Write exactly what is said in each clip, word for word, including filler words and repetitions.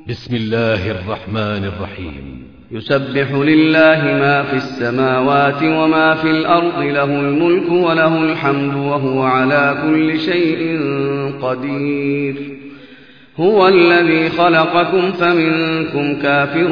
بسم الله الرحمن الرحيم. يسبح لله ما في السماوات وما في الأرض، له الملك وله الحمد وهو على كل شيء قدير. هو الذي خلقكم فمنكم كافر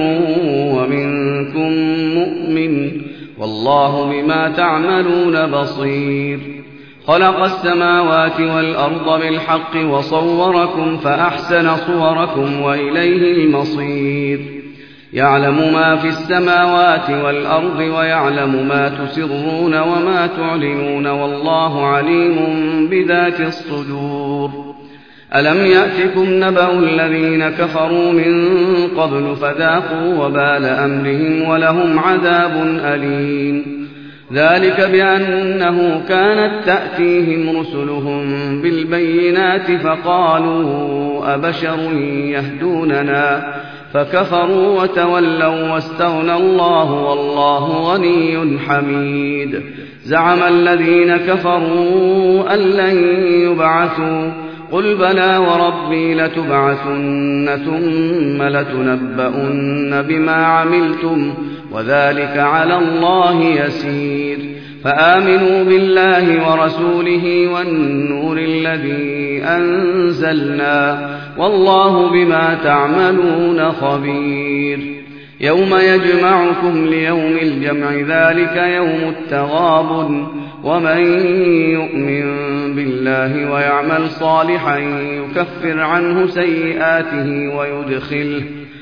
ومنكم مؤمن، والله بما تعملون بصير. خلق السماوات والأرض بالحق وصوركم فأحسن صوركم وإليه المصير. يعلم ما في السماوات والأرض ويعلم ما تسرون وما تعلنون، والله عليم بذات الصدور. ألم يأتكم نبأ الذين كفروا من قبل فذاقوا وبال أمرهم ولهم عذاب أليم. ذلك بأنه كانت تأتيهم رسلهم بالبينات فقالوا أبشر يهدوننا، فكفروا وتولوا واستغنى الله والله غني حميد. زعم الذين كفروا أن لن يبعثوا، قل بلى وربي لتبعثن ثم لتنبؤن بما عملتم وذلك على الله يسير. فآمنوا بالله ورسوله والنور الذي أنزلنا، والله بما تعملون خبير. يوم يجمعكم ليوم الجمع، ذلك يوم التغابن. ومن يؤمن بالله ويعمل صالحا يكفر عنه سيئاته ويدخله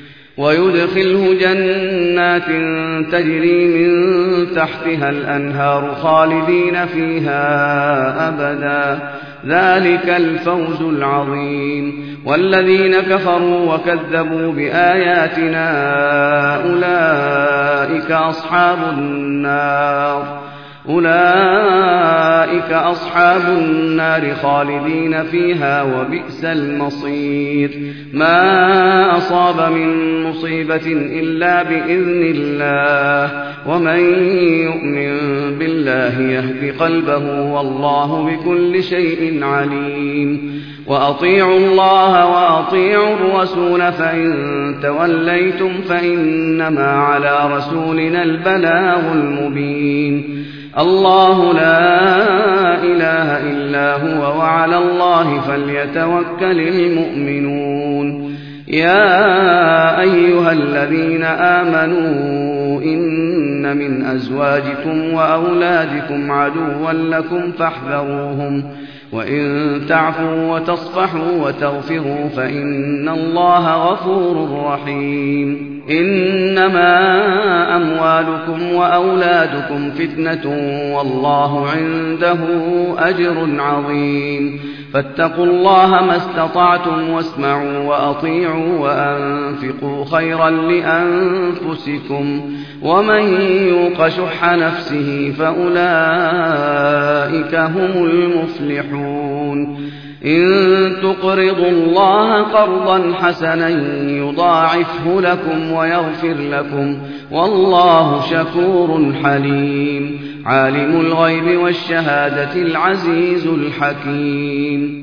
ويدخله جنات تجري من تحتها الأنهار خالدين فيها أبدا، ذلك الفوز العظيم. والذين كفروا وكذبوا بآياتنا أولئك أصحاب النار أولئك أصحاب النار خالدين فيها وبئس المصير. ما أصاب من مصيبة إلا بإذن الله، ومن يؤمن بالله يهد قلبه والله بكل شيء عليم. وأطيعوا الله وأطيعوا الرسول، فإن توليتم فإنما على رسولنا البلاغ المبين. الله لا إله إلا هو وعلى الله فليتوكل المؤمنون. يا أيها الذين آمنوا إن من أزواجكم وأولادكم عدوا لكم فاحذروهم، وإن تعفوا وتصفحوا وتغفروا فإن الله غفور رحيم. إنما أموالكم وأولادكم فتنة والله عنده أجر عظيم. فاتقوا الله ما استطعتم واسمعوا وأطيعوا وأنفقوا خيرا لأنفسكم، ومن يوق شح نفسه فأولئك هم المفلحون. إن تقرضوا الله قرضا حسنا يضاعفه لكم ويغفر لكم، والله شكور حليم. عالم الغيب والشهادة العزيز الحكيم.